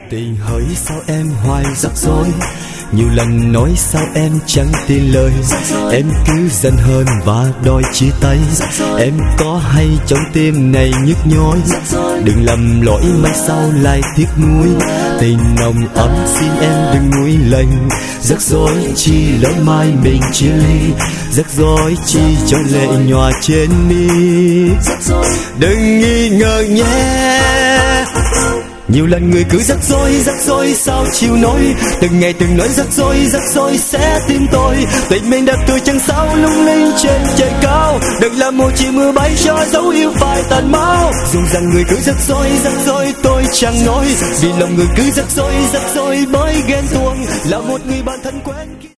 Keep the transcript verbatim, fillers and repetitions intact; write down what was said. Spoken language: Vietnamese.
Tình hỡi sao em hoài rắc rối, nhiều lần nói sao em chẳng tin lời. Em cứ giận hờn và đòi chia tay. Em có hay trong tim này nhức nhối, đừng lầm lỗi mai sau lại tiếc nuối. Tình nồng ấm xin em đừng nuối lệnh, rắc rối chi lỡ mai mình chia ly, rắc rối chi cho lệ nhòa trên mi. Đừng nghi ngờ nhé, nhiều lần người cứ rắc rối, rắc rối sao chịu nổi. Từng ngày từng nói rắc rối, rắc rối sẽ tìm tôi. Tình mình đẹp từ chân sao lung linh trên trời cao, đừng làm một chỉ mưa bay cho dấu yêu phai tàn máu. Dù rằng người cứ rắc rối, rắc rối tôi chẳng nói, vì lòng người cứ rắc rối, rắc rối bởi ghen tuông. Là một người bạn thân quen